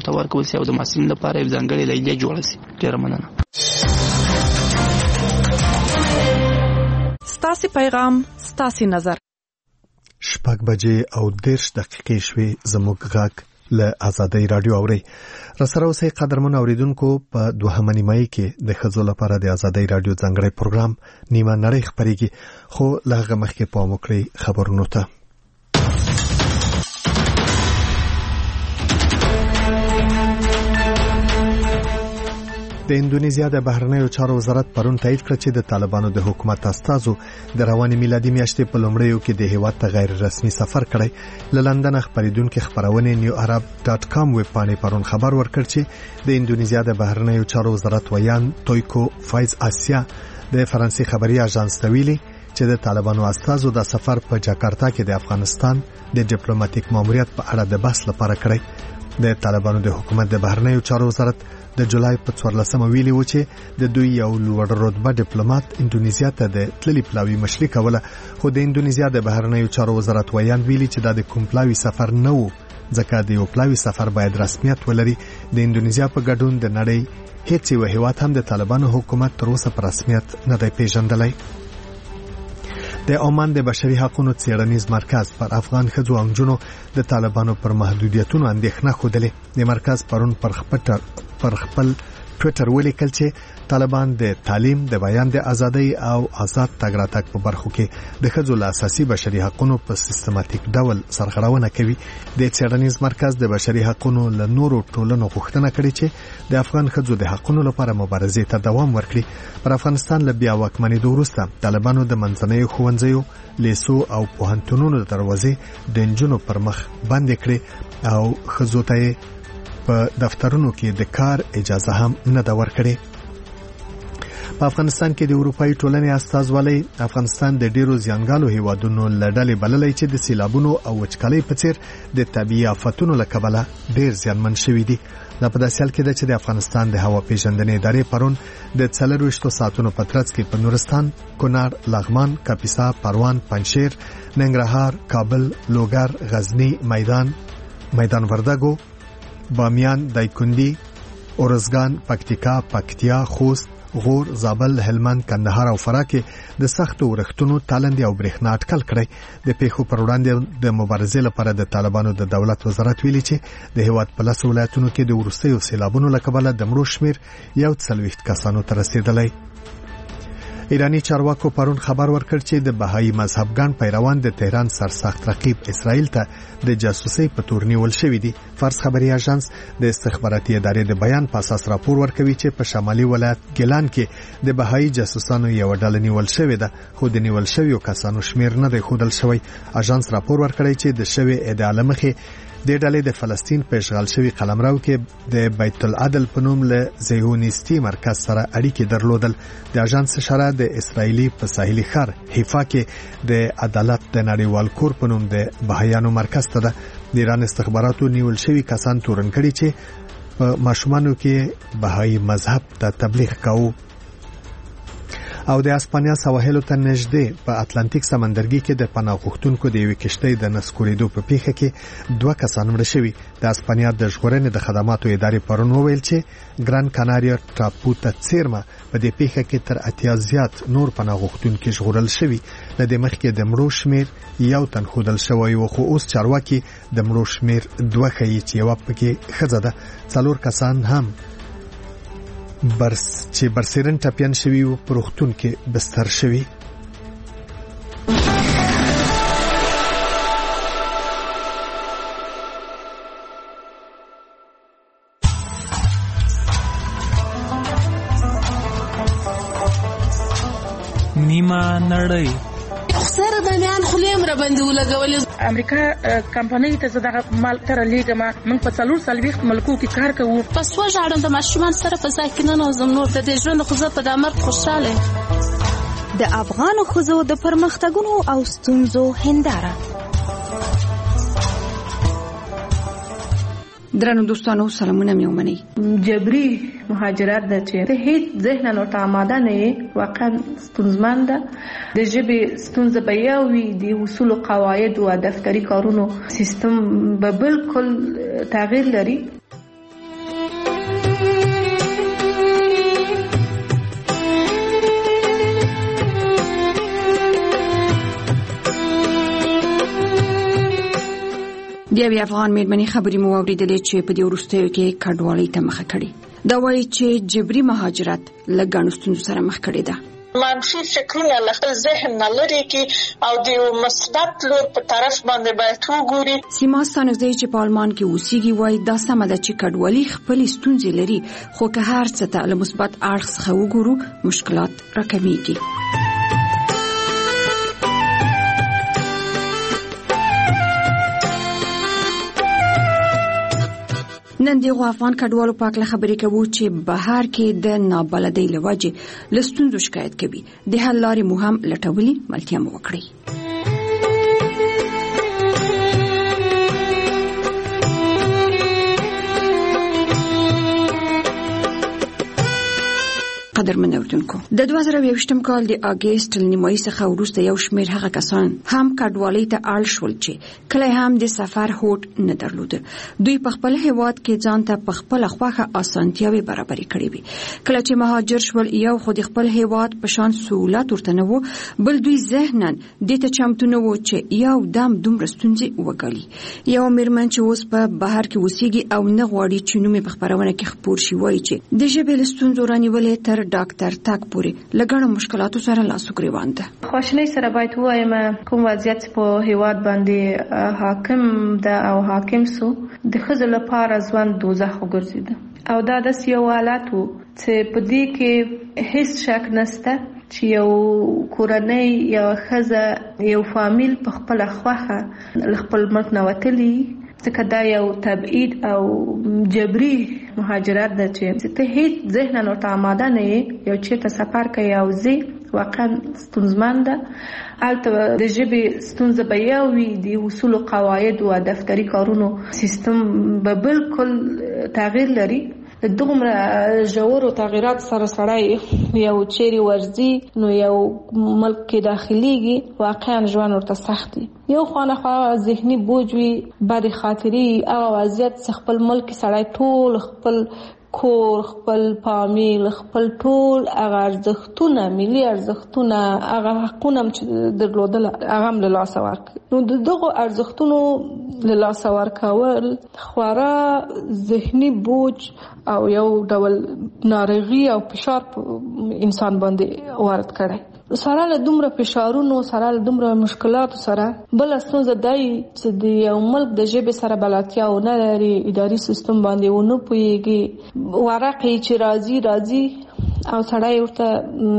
ته ورکول شي او د محصلینو لپاره یو ځانګړی لیلیه جوړه شي. ډېره مننه. ستاسو پیغام ستاسو نظر. 6:30 شوي زموږ غږ له آزادۍ رادیو اوري. راسره اوسئ قدرمن اوریدونکو. په 2 نیمایي کې د ښځو لپاره د آزادۍ رادیو ځانګړی پروګرام نیمه نړۍ خبرېږي، خو له هغه مخکې پام وکړئ خبرونو ته. د اندونیزیا د بهرنیو چارو وزارت پرون تایید کړ چې د طالبانو د حکومت استازو د روانې میلادي میاشتې په لومړیو کې د هیواد ته غیر رسمي سفر کړی. له لندن خبرېدونکو خبرونه newarab.com ویب پاڼې پرون خبر ورکړ چې د اندونیزیا د بهرنیو چارو وزارت ویان تویکو فایز آسیا د فرانسې خبري اژانس ته ویلي چې د طالبانو استازو د سفر په جاکارتا کې د افغانستان د ډیپلوماټیک ماموریت په اړه د بحث لپاره کړی. د طالبانو د حکومت د بهرنیو چارو وزارت د جولای په 14 ویلي و چې د دوی یو لوړ رتبه ډیپلوماټ اندونیزیا ته د تللی پلاوی مشري کوله، خو د اندونیزیا د بهرنیو چارو وزارت ویان ویلي چې دا د کوم پلاوی سفر نه و، ځکه د یو پلاوی سفر باید رسمیت ولري. د اندونیزیا په ګډون د نړۍ هیڅ یو هیواد هم د طالبانو حکومت تر اوسه په رسمیت نه دی پیژندلی. د عمان د بشري حقوقو څېړنیز مرکز پر افغان ښځو او نجونو د طالبانو پر محدودیتونو اندېښنه خوده. د مرکز پرون پر خپل ټویټر ولیکل چې طالبان د تعلیم، د بیان د ازادۍ او آزاد تګ راتګ په برخو کې د ښځو له اساسي بشري حقوقو په سیستماتیک ډول سرغړونه کوي. د څېړنیز مرکز د بشري حقوقو له نورو ټولنو غوښتنه کړې چې د افغان ښځو د حقوقو لپاره مبارزې ته دوام ورکړي. پر افغانستان له بیا واکمنېدو وروسته طالبانو د منځنیو ښوونځیو، لیسو او پوهنتونونو دروازې د نجونو پر مخ بندې کړې او ښځو ته په دفترونو کې د کار اجازه هم نه ده ورکړې. په افغانستان کې د اروپאי ټولنې استازولۍ افغانستان د ډیرو زیانګالو هیوادونو لړلې بللې چې د سیلابونو او وچکالۍ په څیر د طبيعي آفتونو له کبله ډیر زیانمن شوي دي. دا په داسې حال کې ده چې د افغانستان د هوا پیژندنې ادارې پرون د 24 ساعتونو په ترڅ کې په نورستان، کونړ، لغمان، کاپیسا، پروان، پنجشیر، ننګرهار، کابل، لوګر، غزنی، میدان وردګو، بامیان، دایکنډي، اورزګان، پکتیا، خوست، غور، زابل، هلمند، کندهار او فراه کې د سختو ورښتونو، تالندې او برېښنا اټکل کړی. د پیښو پر وړاندې د مبارزې لپاره د طالبانو د دولت وزارت ویلي چې د هیواد په 10 ولایتونو کې د وروستیو سیلابونو له کبله د مړو شمیر 40 کسانو ته رسیدلی. ایرانی چارواکو پرون خبر ورکړ چې د بهایی مذهبګان پیروان د تهران سرسخت رقیب اسرائیل ته د جاسوسۍ په تور نیول شوی دي. فارس خبري اژانس د استخباراتي ادارې د بیان په اساس راپور ورکوي چې په شمالي ولایت ګیلان کې د بهایی جاسوسانو یو ډله نیول شوې ده، خو د نیول شویو کسانو شمیر نه دی ښودل شوی. اژانس راپور ورکړی چې د شوی ادعا له مخې د ډلې د فلسطین په اشغال شوی قلمرو کې د بیت العدل په نوم له زیونیستی مرکز سره اړیکې درلودل. د اژانس اشاره د اسرایلی په ساحلي ښار حیفا کې د عدالت د نړیوال کور په نوم د بهایانو مرکز ته ده. د ایران استخباراتو نیول شوی کسان تورن کړي چې په ماشومانو کې بهایی مذهب ته تبلیغ کاوه. او د اسپانیا سواحل ته نږدې په اتلانتیک سمندرګي کې د پناه غوښتونکو د یوې کشتۍ د نسکورېدو په پیښه کې 2 کسان مړه شوي. د اسپانیا د ژغورنې د خدماتو ادارې پرون وویل چې ګران کاناریا ټاپو ته څیرمه په دې پیښه کې تر 80 زیات نور پناه غوښتونکي ژغورل شوي. له دې مخکې د مړو شمیر 1 تن ښودل شوی و، خو اوس چارواکي د مړو شمیر 2 ښیي چې یوه پکې ښځه ده. 4 کسان هم چې برسیرن ټپیان شوي و په روغتون کې بستر شوي. نیمه نړۍ سره د میان خلیم را باندې ولګولې. امریکا کمپنۍ ته زداغه مال تر لیګه موږ په 440 ملکو کې کار کوو. پس وژاړم د ماشومان سره په ځای کې نه نوزم نور د دې ژوند خو زه په د مرګ خوشاله. د افغان ښځو د پرمختګونو او ستونزو هنداره. درنو دوستانو سلامونه مې ومنئ. جبري مهاجرت ده چې ته هیڅ ذهن نو ته آماده نه یې، واقعا ستونزمن ده. د ژبې ستونزه به یو وي، د اصول او قواعد او دفتري کارونو سیستم به بالکل تغییر لري. د یوې افغان میرمنې خبرې مو واورېدلې چې په دې وروستیو کې کډوالۍ ته مخه کړې. دا وایي چې جبري مهاجرت له ګڼو ستونزو سره مخ کړې ده. منفي فکرونه له خپل ذهن نه لرې کړي او د مثبت لور په طرف باندې باید وګوري. سیما ستانکزی چې په آلمان کې اوسېږي وایي دا سمه ده چې کډوالي خپلې ستونزې لري، خو که هر څه ته له مثبت اړخ څخه وګورو مشکلات راکمیږي. نن دغه افغان کډوالو په اړه خبرې کوو چې بهر کې د نابلدۍ له وجې له ستونزو شکایت کوي. د حل لارې مو هم لټولې، ملتیا مو وکړئ. قدرمن اوردونکو، د 2020م کال د اگست نیمایي څخه وروسته یو شمېر هغه کسان هم کډوالۍ ته اړ شول چې کله هم د سفر هوډ نه درلود. دوی په خپل هیواد کې ځان ته په خپل خوښه اسانتیاوې برابرې کړې وي. کله چې مهاجر شول، یو خو د خپل هیواد په شان سہولت ورته نه وو، بل دوی ذهناً دې ته چمتو نه وو چې یو دم دومره ستونزې وګالي. یو میرمن چې اوس په بهر کې اوسېږي او نه غواړي چې نوم یې په خپرونه کې خپور شي، وایي چې د ژبې له ستونزو رانیولې تر ډاکټر تاک پورې لګړو مشکلاتو سره لاس وګریوان ده. خواشنۍ سره باید وایم کوم وضعیت په هیواد باندې حاکم ده او حاکم سو د ښځو لپاره ځوان دوزخ وګرځیده او دا د یو حالت وو چې په دې کې هیڅ شک نشته چې یو کورنۍ یا ښځه یو فامیل په خپل خوخه خپل ملک نه وتلی، ځکه دا یو تبعید او جبري مهاجرت ده چې ته هیڅ ذهن نه ورته آماده نه یې، یو چېرته سفر کوي او ځي واقعا ستونزمن ده. هلته د ژبې ستونزه به یو وي، د اصولو قواعد او دفتري کارونو سیستم به بالکل تغییر لري. دومره ژورو تغیرات سره سړی یو چیرې ورځي نو یو ملک کې داخليږي، واقعا ژوند ورته سخت دی. یو خانخوا ذهني بوج وي، بد خاطري، هغه وضعیت خپل ملک سړی ټول خپل کور، خپل فامیل، خپل ټول هغه ارزښتونه، ملي ارزښتونه، هغه حقونه چې درلودل هغه هم له لاسه ورکړي. نو دغه ارزښتونو له لاسه ورکول خورا ذهني بوج او یو ډول ناروغي او فشار انسان باندې وارد کړي. سره له دومره فشارونو، سره له دومره مشکلاتو سره بل ستونزه دی چې د یو ملک د ژبې سره بلدتیا ونه لري، اداري سیستم باندې ونه پوهېږي، ورقې چې راځي او سړی ورته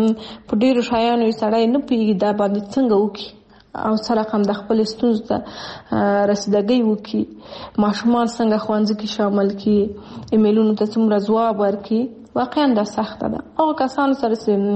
په ډېرو شیانو سړی نه پوهېږي دا باندې څنګه وکړي او سره هم د خپل ستونزو ته رسیدګي وکړي. ماشومان څنګه ښوونځي کې شامل کړي، ایمیلونو ته څومره ځواب ورکړي، واقعا دا سخته ده. هغه کسان سره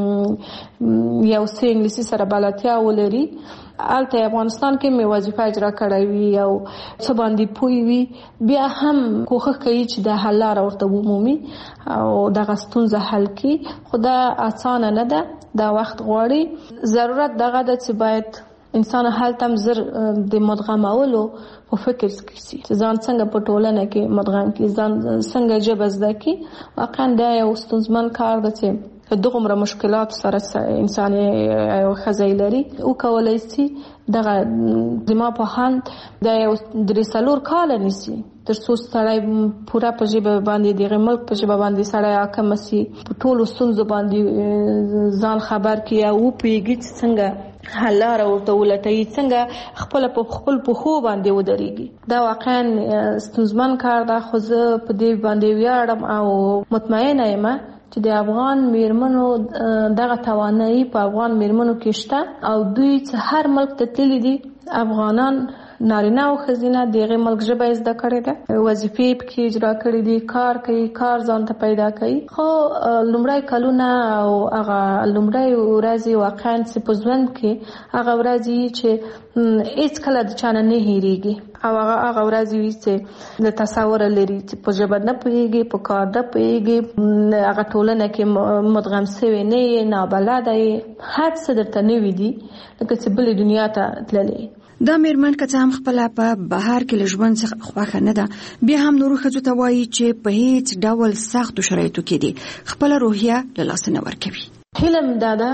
یو څه انګلیسي سره بلدتیا ولري، هلته افغانستان کې مې وظیفه اجرا کړې وي او څه باندې پوي وي، بیا هم کوښښ کوي چې د حل لاره ورته ومومي او دغه ستونزه حل کړي. خو دا اسانه نه ده، دا وخت غواړي. ضرورت دغه ده چې باید انسان هلته هم زر د مدغمولو په فکر کې سي چې ځان څنګه په ټولنه کې مدغم کړي، ځان څنګه ژبه زده کړي. واقعا دا یو ستونزمن کار دی چې دغه مشکلات سره انسان یو ښځه لري او کولای شي دغه زما په هند دا یو 3 کال نیسي تر څو سړی پوره په ژبه باندې دغه ملک په ژبه باندې سړی حاکم شي، په ټولو ستونزو باندې ځان خبر کړي او پیږي څنګه حل لاره ورته ولټوي، څنګه خپل پښو باندې ودرېږي. دا واقعا ستونزمن کار ده، خو زه په دې باندې ویاړم او مطمئنه یم چې د افغان میرمنو دغه توانایي په افغان میرمنو کې شته او دوی چې هر ملک ته تللي دي، افغانان نارینه او ښځینه دغه ملک ژبه زده کړې ده، وظیفې پکې اجرا کړې دي، کار کوي، کار ځان ته پیدا کوي. خو لومړی کلونه او هغه لومړی ورځې واقعا چې په ژوند کې هغه ورځې چې هیڅ کله د چا نه هېرېږي او هغه ورځې وي چې د تصور لري چې په ژبه نه پوهېږي، په کار نه پوهېږي، هغه ټولنه کې مدغم شوی نه یې، نابلده یې، هر څه درته نوي دي لکه چې بلې دنیا ته تللی. دا میرمن که څه هم خپله په بهر کې له ژوند څخه خوښه نه ده، بیا هم نورو ښځو ته وایي چې په هیڅ ډول سختو شرایطو کې دي خپله روحیه له لاسه نه ورکوي. هیله مې دا ده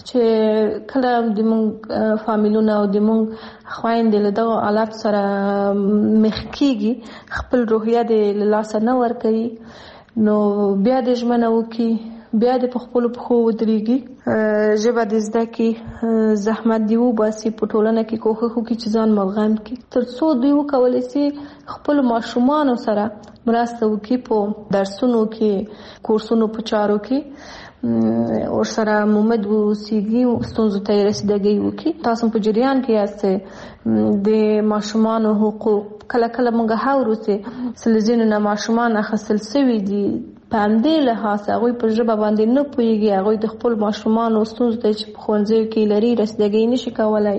چې کله د مونږ فامیلونه او د مونږ خويندې له دغه حالات سره مخ کیږي خپل روحیه د لاسه نه ورکوي نو بیا د ژمنه وکي بیا د خپل پخو ودرېږي ژبه د زده کې زحمت دی وباسي په ټولنه کې کوښښ وکړي چې ځان ملغم کړي تر څو دوی وکولای شي خپل ماشومان سره مرسته وکړي په درسونو کې کورسونو په چارو کې او سره مومد وسیږي ستونزو ته رسیدګي وکړي تاسو په جریان کې یاست د ماشومان حقوق کله موږ هاورو چې سلزینو نه ماشومان اخصل سوي دي پاندې له هڅه غوي په ژبه باندې نه پويږي هغه د خپل ماشومان او ستونزو ته چې په ښوونځي کې لري رسیدګي نشي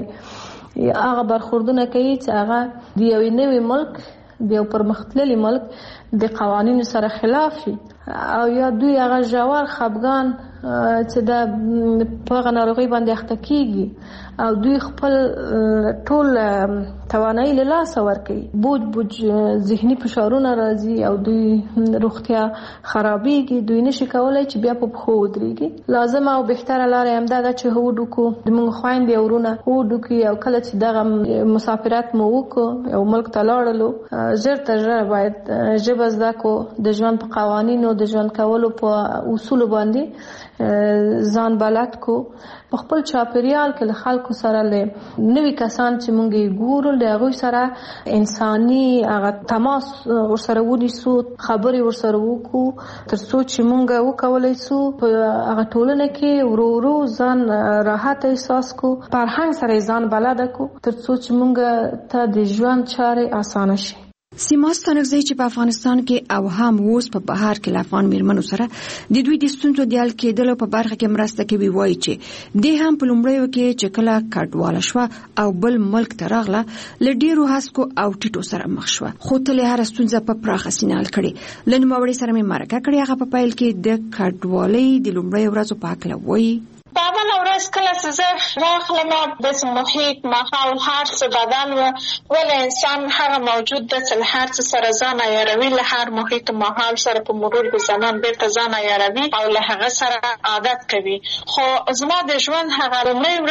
کولای هغه برخوردونه کوي چې هغه د یو نوي ملک د یو پرمختللي ملک د قوانینو سره خلاف او یا دوی هغه جوار خپګان چې د په غنارغي باندې اخته کیږي او دوی خپل ټول توانایي له لاسه ورکوي بوج ذهني فشارونه راځي او دوی روغتیا خرابېږي دوی نشي کولای چې بیا په پخو ودرېږي لازم او بهتره لار هم دا چې هوډ وکړو د موږ خويندې ورونه هوډ وکړي او کله چې دغه مسافرت مو وکړو یو ملک ته لاړلو ژر تر ژره باید ژبه زده کړو د ژوند په قوانینو د ژوند کولو په اصول باندې ځان بلد کو په خپل چاپیریال کې له خلکو سره له نوي کسان چې مونږ ګورو له هغه سره انساني هغه تماس ورسره ونیسو خبرې ورسره وکړو تر څو چې مونږ وکولای شو په هغه ټولنه کې ورو ځان راحت احساس کو فرهنګ سره ځان بلد کو تر څو چې مونږ ته د ژوند چارې اسانه شي سیما ستانکزی چې په افغانستان کې او هم اوس په بهر کې افغان میرمنو سره د دوی د ستونزو د حل کېدلو په برخه کې مرسته کوي وایي چې د هم په لومړیو کې چې کله کډواله شو او بل ملک ته راغله ل ډیرو هڅو او ټیټو سره مخ شو خو تل هر ستونزه په پراخه سینه حل کړي لن موري سره مې مرکه کړی هغه په پایل کې د کډوالۍ د لومړیو ورځو په اړه وایي په اوله ورځ کله چې زه راغلم د محیط ماحول هر څه بدل و ولې انسان هغه موجود د څل هر څه سره ځان عیاروي له هر محیط ماحول سره په مرور د زمان بیرته ځان عیاروي او له هغه سره عادت کوي خو زما د ژوند هغه لومړی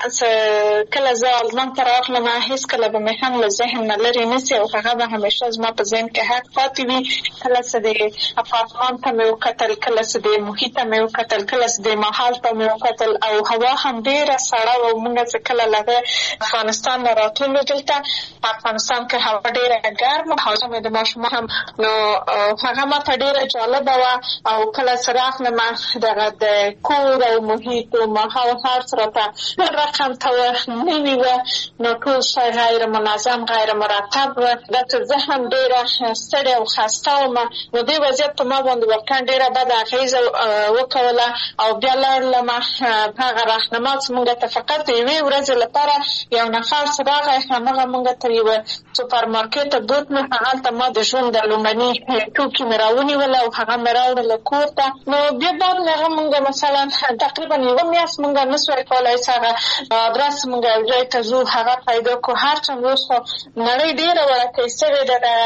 ورځ کله زه آلمان ته راغلم هیڅ کله به مې هم له ذهن نه لرې نسي او هغه به همیشه زما په ذهن کې حق پاتې وي کله چې د اپارتمان ته مې وکتل کله چې د محیط ته مې وکتل کله چې د ماحول ته مې او هوا هم ډیره سړه او موږ چې کله لږه افغانستان نه راتلو دلته په افغانستان کې هوا ډیره ګرمه حاجه مې د ماشومان هم نو هغه ماته ډیره جالبه وه او کله چې راغلم دغه د کور او محیط او ماحول هر څه راته رقم ته نوي وه نو ټول شی غیر منظم غیر مرتب وه دا چې زه هم ډیره ستړې او خسته وم نو دې وضعیت په ما باندې واقعا ډیره بده اغېزه وکوله او بیا لاړلم هغه راهنما چې موږ ته فقط یوې ورځې لپاره یو نفر راغی هماغه موږ ته یوه سوپر مارکېټ ته بوتلو هغلته ما د ژوند د لومړني ټوکي مې راونیوله او هغه مې راوړله کور ته نو بیا بعد نه هغه موږ مثلا تقریبا یوه میاشت موږ نسوای کولی چې هغه ادرس موږ یو ځای ته ځو هغه پیدا کړو هر څومره اوس خو نړۍ ډېره وړکۍ سوې ده د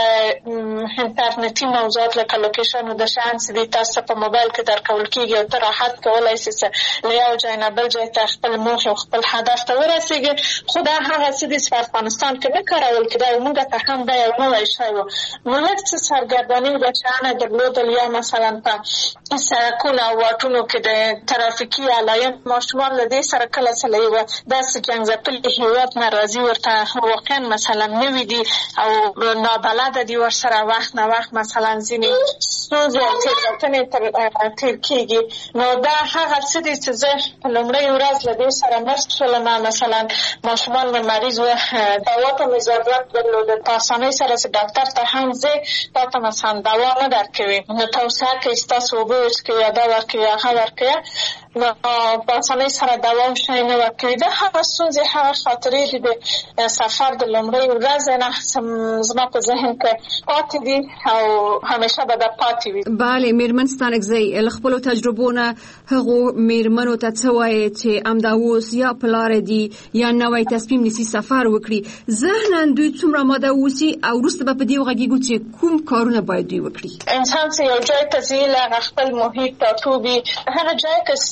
انټرنیټي موضوعات لکه لوکیشن د شیان چې دي تاسو ته په موبایل کې درکول کېږي او ته راحت کولی شې چې له یو ځای نه بل ځای ته خپل موخې او خپل هدف ته ورسېږي خو دا هغه څه دي چې په افغانستان کې نه کارول کېده او موږ ته هم دا یو نوی شی و نو لږ څه سرګرداني بچیانه درلودل یا مثلا په سړکونو او واټونو کې د ترافیکي علایم ماشومان له دې سره کله څه له یوه داسې جنګ ځپلي هېواد نه راځي ورته واقعا مثلا نوي دي او نابلده دي ورسره وخت نه وخت مثلا ځینې ستونزې او تېروتنې تېر کېږي نو دا هغه څه دي چې زه په لومړۍ ورځ له دې سره مست شولم مثلا ماشومان مې مریض و دوا ته مې ضرورت درلوده په اسانۍ سره چې ډاکټر ته هم ځې تا ته مثلا دوا نه درکوي نو توصیه کوي چې تاسو اوبه وڅښئ یا دا ورکوي هغه ورکوي نو په اسانۍ سره دوا او شی نه ورکوي دا هغه ستونزې هغه خاطرې دي د سفر د لومړۍ ورځې نه زما په ذهن کې پاتې دي او همیشه به دا پاتې وي بله میرمن ستانکزی له خپلو تجربو نه هغو میرمنو ته څه وایي چې همدا اوس یا په لاره دي یا نوی تصمیم نیسي سفر وکړي ذهنا دوی څومره آماده اوسي او وروسته به په دې وغږیږو چې کوم کارونه باید دوی وکړي انسان چې یو ځای ته ځي له خپل محیط ته توبي هغه ځای کې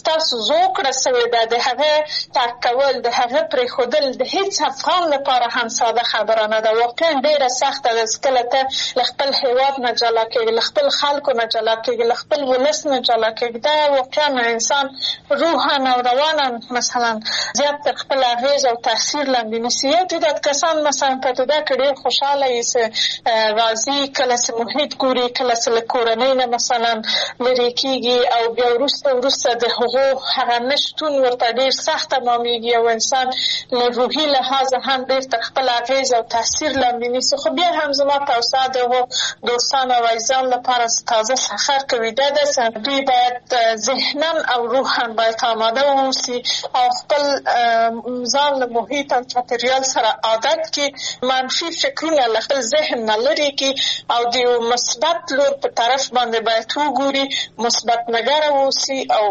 ستاسو زوکړه سوې ده د هغه ترک کول د هغه پرېښودل د هیڅ افغان لپاره هم ساده خبره نه ده. واقعا ډېره سخته ده چې کله ته له خپل هېواد نه جلا کېږي، له خپل خلکو نه جلا کېږي، له خپل ولس نه جلا کېږي. دا واقعا انسان روحا او روانا مثلا زیات تر خپل اغېز او تاثیر لاندې نیسي. یو تعداد کسان مثلا په توګه کې ډېر خوشحاله وي چې راځي، کله چې محیط ګوري، کله چې له کورنۍ نه مثلا لرې کېږي او بیا وروسته د هغو هغه نشتون ورته ډېر سخت تمامېږي او انسان له روحي لحاظه هم ډېر تر خپل اغېز او تاثیر لاندې نیسي. خو بیا هم زما توصیه د هغو دوستانو او عزیزانو لپاره چې تازه سفر کوي دا ده چې دوی باید ذهنا او روحا باید آماده واوسي او خپل ځان له محیط او چاپېریال سره عادت کړي، منفي فکرونه له خپل ذهن نه لرې کړي او د یو مثبت لور په طرف باندې باید وګوري، مثبت نګره واوسي. او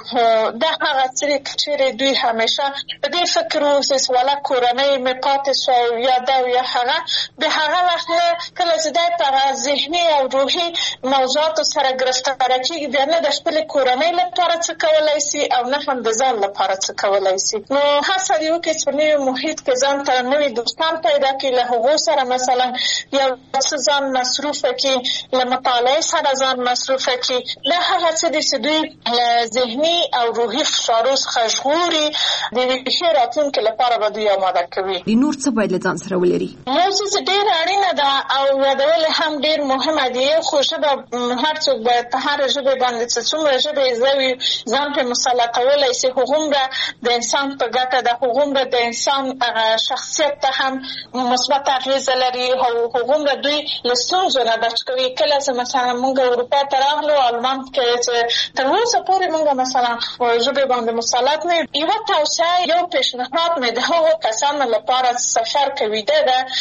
دا هغه څه چیرې دوی همیشه په دې فکر واوسي چې والا کورنۍ مې پاتې شوه یا دا یا هغه، د هغه وخت نه کله چې دی په هغه ذهني او روحي موضوعاتو سره ګرفتاره کېږي بیا نه د خپلې کورنۍ لپاره څه کولی سي او نه هم د ځان لپاره څه کولی سي. نو هڅه دې وکړي چې په نوي محیط کې ځان ته نوي دوستان پیدا کړي، له هغو سره مثلا یو څه ځان مصروفه کړي، له مطالعې سره ځان مصروفه کړي. دا هغه څه دي چې دوی له ذهني او روحي فشارو څخه ژغوري، د یوې ښې راتلونکې لپاره به دوی آماده کوي. نور څه باید له ځان سره ولري؟ یو څه ډېر اړینه ده او یادول هم ډېر مهمه دي. یو خو ژبه هر څوک باید په هره ژبې باندې چې څومره ژبې زده وي ځان پرې مسلطولی سي، هغومره د انسان په ګټه ده، هغومره د انسان شخصیت ته هم مثبت اغېزه لري او هغومره دوی له ستونزو نه بچ کوي. کله چې مثلا موږ اروپا ته راغلو آلمان کې چې تر اوسه پورې موږ مثلا ژبې باندې مسلط نه یو، یوه توصیه یو پیشنهاد مې د هغو کسانو لپاره سفر کوي ده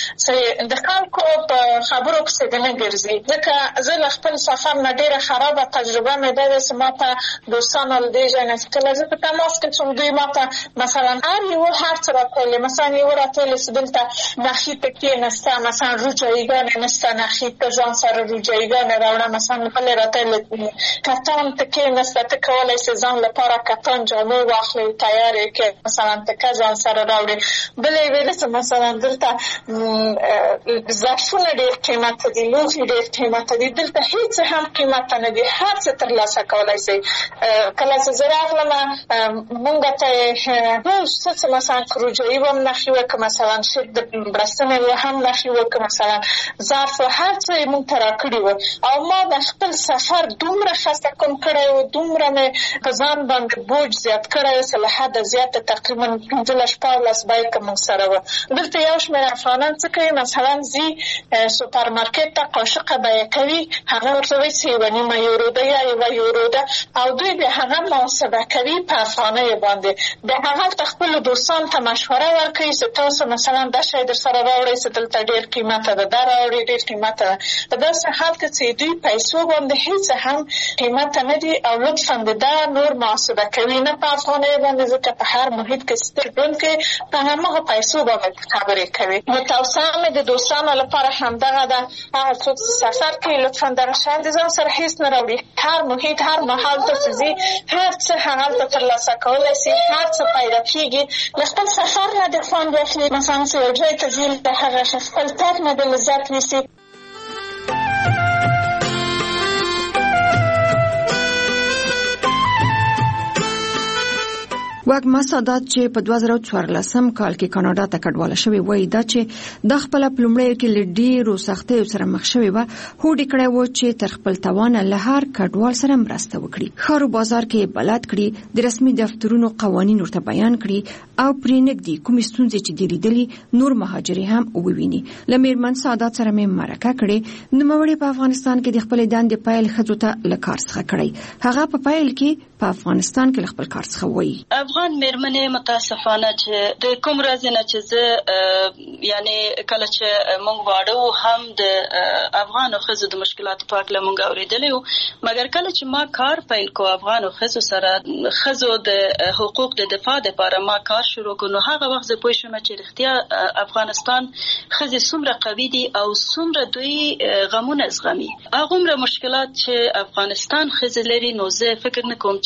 چې د خلکو په خبرو پسې دې نه ګرځي. ځکه زه له خپل سفر نه ډېره خرابه تجربه مې ده چې ما ته دوستانو له دې ځای نه چې کله زه په تماس کې شوم دوی ما ته مثلا هر یوه هر څه راته مثلا یوه راته ویلې چې دلته نخي ته کېنسته، مثلا روجایګانې نشته، نخي ته ځان سره روجایګانې راوړه، مثلا بلې راته ویلې کتان ته کېنسته، ته کولی شې ځان لپاره کتان جامې واخلې تیار یې کړې، مثلا تکه ځان سره راوړې. بلې ویلې چې مثلا دلته ظرفونه ډېر قیمته دي، لوښي ډېر قیمته دي، دلته هېڅ هم قیمته نه دي، هر څه ترلاسه کولی شئ. کله چې زه راغلمه مونږ ته ټول څه مثلا که روجایي به هم نښې وکړه، مثلا شیټ د بړستنې به هم نښې وکړه، مثلا ظرف هر څه یې مونږ ته راکړي وو. او ما د خپل سفر دومره خسته کم کړی و، دومره مې په ځان باندې بوج زیات کړی و چې له حده زیاته تقریبا 15-14 بایکه مونږ سره وه. دلته یو شمېر افغانان څه کوي، مثلا ځي سوپرمارکېټ ته قاشقه بیه کوي، هغه ورته وایي چې 1.5 یورو ده یا 1 یورو ده او دوی بیا هغه محاسبه کوي په افغانیو باندې. بیا هغلته خپلو دوستانو ته مشوره ورکوي چې تاسو مثلا دا شی در سره راوړئ چې دلته ډېر قیمته ده، دا راوړئ ډېر قیمته ده. په داسې حال کې چې دوی پیسو باندې هېڅ هم قیمته نه دي او لطفا د دا نور محاسبه کوي نه په افغانیو باندې، ځکه په هر محیط کې ستر ژوند کې په هماغه پیسو باندې خبرې کوي. نو توصیه مې د دوستانو لپاره همدغه ده، هغه څوک چې سفر کوي لطفا دغه شیان د ځان سره هېڅ نه راوړي. هر محیط هر مهال ته چې ځي هر څه هغلته ترلاسه کولی شي، هر څه پیدا کېږي. له خپل سفر نه د خوند واخلي، مثلا چې یو ځای ته ځي د هغه خپل تګ نه د لذت نیسي. واګما سادات چې په 2014 کال کې کاناډا ته کډواله شوی وای دا چې د خپل پلمړیو کې لډیرو سختیو سره مخ شوی و، هوډ کړی و چې تر خپل توان له هر کډوال سره مرسته وکړي، خارو بازار کې بلد کړي، د رسمي دفترونو قوانین ورته بیان کړي او پرېنګدي کوم ستونزې چې دی لیدلي نور مهاجري هم وویني. لمیرمن سادات سره مې مرکه کړې، نو موري په افغانستان کې د خپل دندې پایل خځو ته لکار څخه کړی، هغه په پایل کې په افغانستان کې خپل کار څخه وایي. افغان میرمنې متاسفانه چې د کوم راز نه چې زه یعنی کله چې مونږ واړو هم د افغان خزو د مشکلات په اړه مونږ اوریدلیو، مګر کله چې ما کار پیل کو افغان خزو سره خزو د حقوق د دفاع لپاره ما کار شروع کړو، هغه وخت زه پوه شوم چې رښتیا افغانستان خزې څومره قوي دي او څومره دوی غمونه زغمي. هغومره مشکلات چې افغانستان خزې لري، نو زه فکر نه کوم چې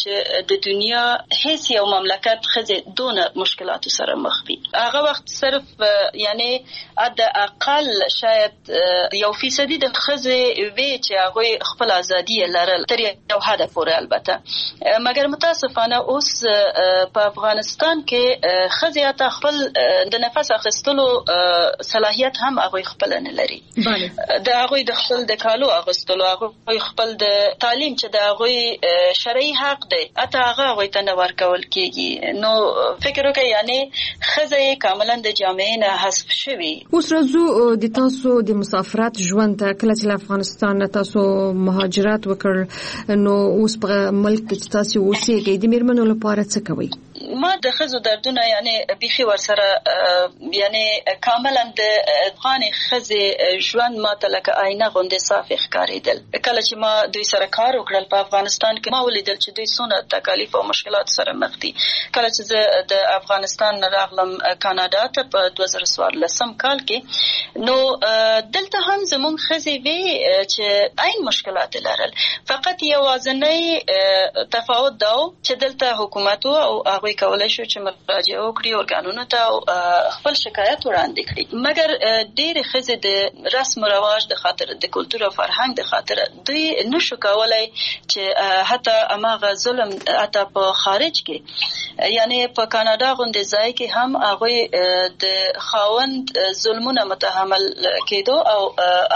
چې د دنیا هیڅ یو مملکت خزه دونه مشکلات سره مخ وي. هغه وخت صرف یعنی د اقل شاید یو فیصدي د خزه وی چې هغه خپل ازادي لرل تر یو حد پورې البته، مګر متاسفانه اوس په افغانستان کې خزه ته خپل د نفس اخیستلو صلاحیت هم هغه خپل نه لري. د هغه د خپل د کالو اغوستلو، هغه خپل د تعلیم چې د هغه شرعي حق دی اته هغه ته نه ورکول کیږي. نو فکر وکړئ یعنی خزه کاملا د جامعې نه حذف شوی. اوس راځو د تاسو د مسافرت ژوند ته. کله چې افغانستان تاسو مهاجرت وکړ نو اوس په ملک کې تاسو اوسېږئ، د میرمنو لپاره څه کوي؟ ما د خزو دردونه یعنی بيخي ورسره یعنی کاملا د افغان خزه ژوند ما ته لکه آینه غوندې صاف ښکارېدل. کله چې ما دوی سره کار وکړل په افغانستان کې ما ولیدل چې دوی څونه تکالیف او مشکلات سره مخ دي. کله چې زه د افغانستان راغلم کاناډا ته په 2014 کال کې، نو دلته هم زموږ خزې وی چې عین مشکلات لرل. فقط یوازنی تفاوت دا چې دلته حکومت او هغه کولای شو چې مراجعه وکړي اورګانونو ته خپل شکایت وړاندې کړي، مګر ډېر خزې د رسم او رواج د خاطر د کلتور او فرهنګ د خاطر دوی نشو کولای چې حتی اماغه ظلم اته په خارج کې یعنی په کاناډا غونډه ځای کې هم هغه د خاوند ظلمونه متحمل کېدو او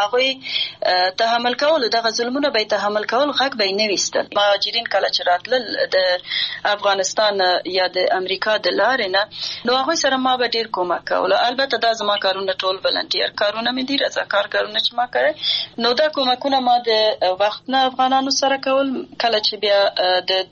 هغه تحمل کول، دغه ظلمونه به تحمل کول حق به نه وستل. مهاجرین کله چې راتلل د افغانستان یا د امریکا د لارې نه، نو هغه سره ما به ډیر کومک کول. البته دا زما کارونه ټول ولنټیر کارونه مې دي، رضاکار کارونه چې ما کړی. نو دا کومکونه ما د وخت نه افغانانو سره کول. کله چې بیا د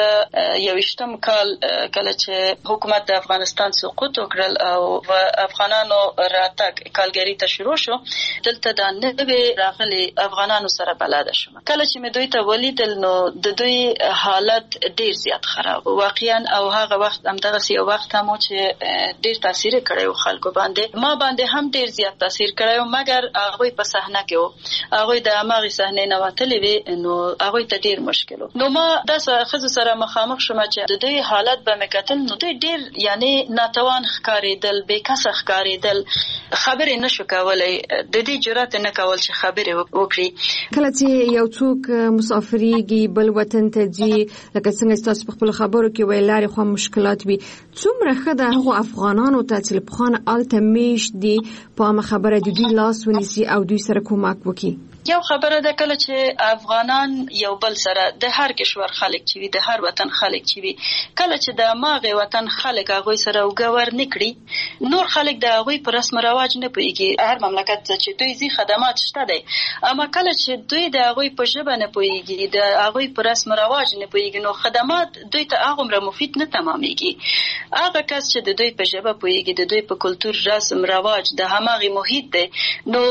2021 کال کله چې حکومت د افغانستان سقوط وکړل او افغانانو راتګ کالګری ته شروع شو، دلته د نوې راغلي افغانانو سره بلد شوم. کله چې مې دوی ته ولیدل نو د دوی حالت ډیر زیات خراب واقعا، او هغه وخت هم دغه یو وخت هم چې ډیر تاثیر کړی خلکو باندې، ما باندې هم ډیر زیات تاثیر کړی، مګر هغه په صحنه کې وو، هغه د اماغي صحنه نه وتلې وي، نو هغه ته ډیر مشکل. نو ما د خزو سره مخامخ شوم چې د دوی حالت به مکتل، نو دوی ډیر یعنی ناتوان ښکارېدل، بیکسه ښکارېدل، خبرې نشو کولای، د دې جرأت نه کول چې خبرې وکړي. کله چې یو څوک مسافرېږي بل وطن ته ځي، لکه څنګه تاسو په خپل خبرو کې ویلاري خو مشکلات وي، څومره خده هغه افغانانو ته چې په خان الته میش دي په خبره د دوی لاس ونیسي او دوی سره کومک وکړي. یو خبره ده کله چې افغانان یو بل سره د هر کشور خلک چې وي، د هر وطن خلک چې وي، کله چې د ماغه وطن خلک هغه سره وګور نکړي، نور خلک د هغه پر رسم رواج نه پوهیږي. هر مملکت چې دوی زی خدمات شته دي، اما کله چې دوی د هغه په ژبه نه پوهیږي، د هغه پر رسم رواج نه پوهیږي، نو خدمات دوی ته هغه مفید نه تمامېږي. هغه کس چې د دوی په ژبه پوهیږي، د دوی په کلتور رسم رواج د هماغي محیط دی، نو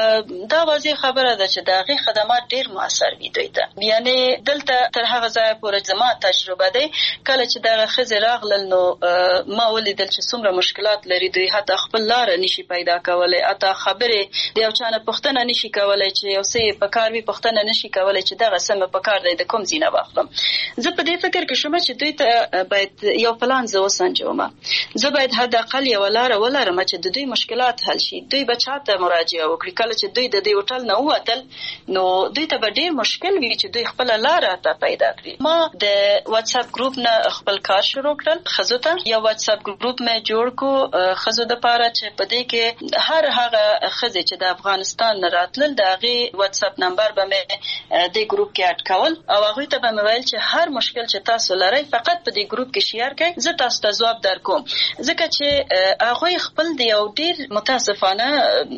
دا واضح خبره ده چې دغه خدمات ډیر موثر وي دوی ته. یعنی دلته تر هغه ځای پورې زما تجربه ده، کله چې دغه خزر راغلل نو ما ولیدل چې څومره مشکلات لري دوی، حتی خپل لار نشي پیدا کولای، حتی خبره د یو چانه پښتنه نشي کولای، چې یو څه په کار وي پښتنه نشي کولای چې دغه سم په کار دی د کوم زینه واخلم. زه په دې فکر کې شوم چې دوی ته باید یو پلان زو وسنجوم، زه باید حد اقل یو لار ولرم چې د دوی مشکلات حل شي. دوی بچاته مراجعه وکړي، کله چې دوی د دې هوټل نه ووتل نو دوی ته ډیر مشکل وي چې دوی خپل لار ته پیدا کړي. ما د واتس اپ ګروپ نه خپل کار شروع کړل. خزو ته یو واتس اپ ګروپ مې جوړ کو خزو د پاره چې په دې کې هر هغه خزه چې د افغانستان راتلل دغه واتس اپ نمبر به مې د ګروپ کې اډ کول، او هغه ته به مې ویل چې هر مشکل چې تاسو لرئ فقط په دې ګروپ کې شیر کړئ، زه تاسو ته ځواب درکوم. ځکه چې هغه خپل د یو ډیر متاسفانه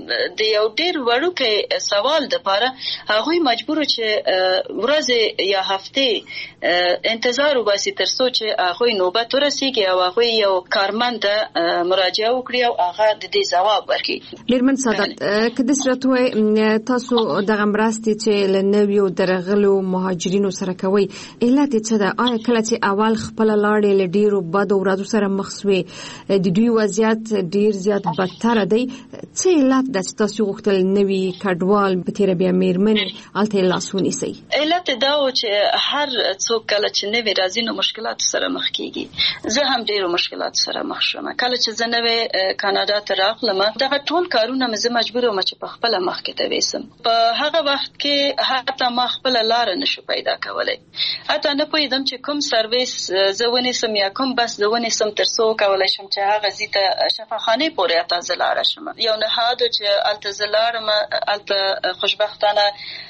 د یو ډیر وړوکی سوال د پاره هغه مجبور چې ورځ یا هفته انتظار وباسي تر څو چې هغه نوبت ورسیږي او هغه یو کارمند مراجعه وکړي او هغه د دې ځواب ورکړي. ډیرمن سعادت، کله چې تاسو د غمراستي چې لنویو درغلو مهاجرینو سره کوي، علت څه ده؟ آیا کله چې اول خپل لاړې لډیرو بد ورځو سره مخ شوي د دوی وضعیت ډیر زیات بدتر دی، څه علت د تاسو غوښتل نوی کډوال په ډېر بیا میرمنې الته لاسونی سي. علت دا و چې هر څوک کله چې نوی راځي نو مشکلات سره مخ کیږي. زه هم ډېر مشکلات سره مخ شوم. کله چې زه نوی کاناډا ته راغلم دغه ټول کارونه مې مجبور وم چې په خپل مخ کې ته وېسم. په هغه وخت کې حتی ما خپل لار نشو پیدا کولای. حتی نه پوهیدم چې کوم سرویس زه ونیسم یا کوم بس زه ونیسم تر څو کولای شم چې هغه زیته شفاخانه پورې اته زلاره شم. یو نه هادو چې الته زلارم الته خوشبختانه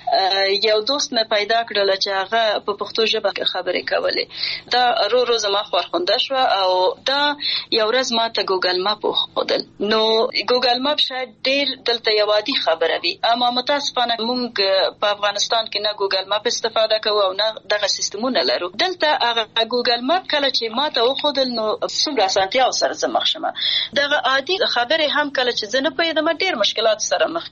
یو دوست مې پیدا کړل چې هغه په پښتو ژبه کې خبرې کولې. دا رو زما خورخونده شو او دا یو ورځ ما ته ګوګل ماپ وښودل. نو ګوګل ماپ شاید ډېر دلته یو عادي خبره وي اما متاسفانه موږ په افغانستان کې نه ګوګل ماپ استفاده کوو او نه دغه سیستمونه لرو. دلته هغه ګوګل ماپ کله چې ما ته وښودل نو څومره اسانتیا سره زه مخ شم. دغه عادي خبرې هم کله چې زه نه پوهېدم ډېر مشکلات سره مخ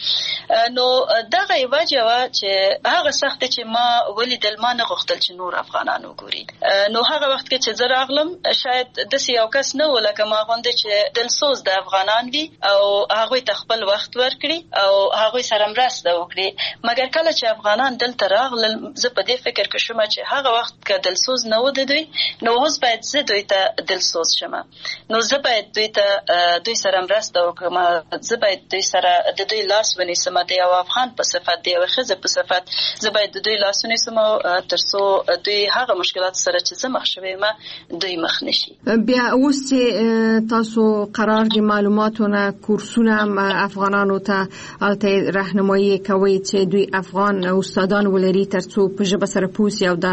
کېدم. نو دغه وجه و چې هغه سخت چې ما ولیدل ما نه غوښتل چې نور افغانان وګوري. نو هغه وخت کې چې زه راغلم شاید داسې یو کس نه و لکه ما غوندې چې دلسوز د افغانان وي او هغوی ته خپل وخت ورکړي او هغوی سره مرسته وکړي. مګر کله چې افغانان دلته راغلل زه په دې فکر کې شوم چې هغه وخت که دلسوز نه و د دوی نو اوس باید زه دوی ته دلسوز شم. نو زه باید دوی سره مرسته وکړم. زه باید دوی سره د دوی لاس ونیسم د یو افغان په صفت د یوې ښځې په صفت. زه باید د دوی لاس ونیسم تر څو دوی هغه مشکلات سره چې زه مخ شوی یم دوی مخ نشي. بیا اوس چې تاسو قرار دي معلوماتونه کورسونه افغانانو ته الته راهنمایي کوي چې دوی افغان استادان ولري تر څو په ژبه سره پوسی او د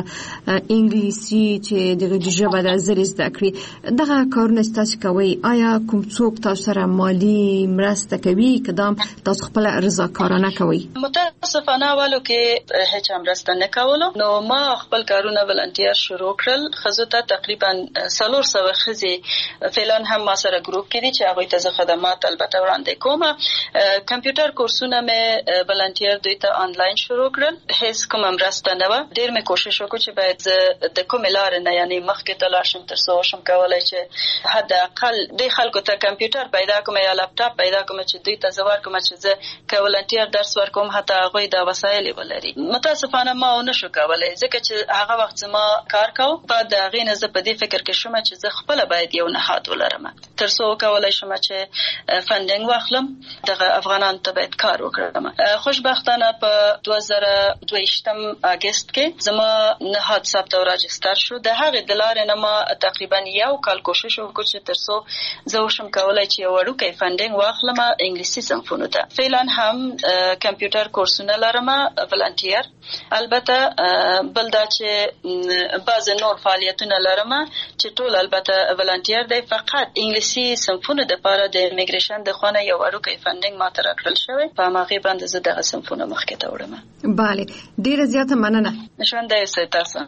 انګلیسي چې دغه ژبه د زری زده کړي. دغه کارونه تاسو کوي آیا کوم څوک تاسو سره مالی مرسته کوي کدام تاسو خپل رضاکارانه کوي؟ متاسفانه اولو کې هیڅ مرسته نه کولو. نو ما خپل کارونه ولنټیر شروع کړل. خزو ته تقریبا 400 خزي فعلن هم ما سره ګروپ کې دي چې هغه ته خدمات البته وړاندې کوم. کمپیوټر کورسونه مې ولنټیر دوی ته آنلاین شروع کړل. هیڅ کوم مرسته نه و. ډیر مې کوشش وکړ چې باید د کوم لار نه یعنی مخکې ته لاړ شم تر څو شم کولای چې حد اقل د خلکو ته کمپیوټر پیدا کوم یا لپټاپ پیدا کوم چې دوی ته زوار کوم چې زه کولنټیر درس ورکوم حتی هغه د وسایل ولري. متاسفانه ما نشو کولای ځکه چې هغه وخت ما کار کوم. بعد هغه نه زه په دې فکر کې شوم چې زه خپل باید یو نهاد ولرم تر څو کولای شم چې فندینګ واخلم دغه افغانان ته باید کار وکړم. خوشبختانه په 2022 اگست کې زما نهاد ثبت او راجستر شو. د هغه د لارې نه ما تقریبا یو کال کوشش وکړ چې تر څو زه وشم کولای چې یو وړوکی فندینګ واخلم انګلیسي صنفونو ته. فعلا هم کمپیوټر کورسونه لرم ولنټیر. البته بل دا چې بعض نور فعالیتونه لرم چې ټول البته ولنټیر دی. فقط انګلیسي صنفونو د لپاره د ایمیګریشن د خونه یو وړوکی فندینګ ما ته راکړل شوی. په هغه باندې زه دغه صنفونه مخکې ته وړم. بله ډیره زیاته مننه. ژوند دې سي تاسو.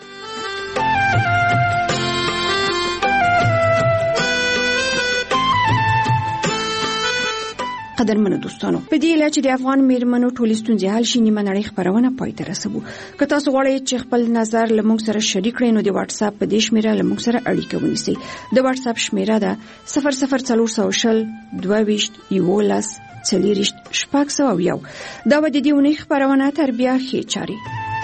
قدرمنو دوستانو په دې لاره چې د افغان میرمنو ټولې ستونزې حل شي نیمه نړۍ خبرونه پای ته رسوو. که تاسو غواړئ چې خپل نظر له موږ سره شریک کړئ نو د واتس اپ په دې شمیره له موږ سره اړیکه ونیسئ. د واتس اپ شمیره ده 00400 22 11 40 601. دا و د دې ونې خبرونه تر بیا ښې چاري.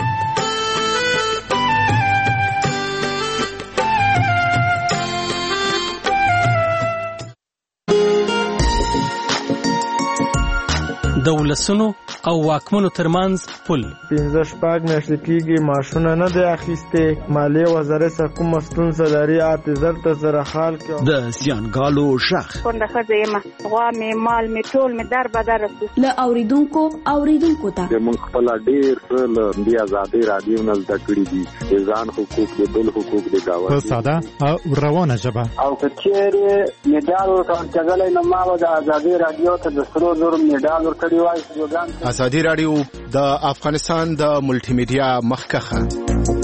د ولسونو او واکمنو ترمنځ پل 15 میاشتې کېږي ماشونه نه دی اخیسته. مالیه وزارت څخه کوم ستونزه لري اعتذار ته سره حال کې د سیانګالو شخ څنګه خځه غوا مې مال مې ټول مې در بدر له اوریدونکو ته موږ خپل ډیر له دی آزادي رادیو نه زده کړی دي ځان حقوق د بل حقوق د گاوه په ساده او روانه ژبه او کچېره میډال ورکړل نو ما د آزادي رادیو ته د سرو زر میډال ورکړی وای. ازادي رادیو د افغانستان د ملټي میډیا مخکخه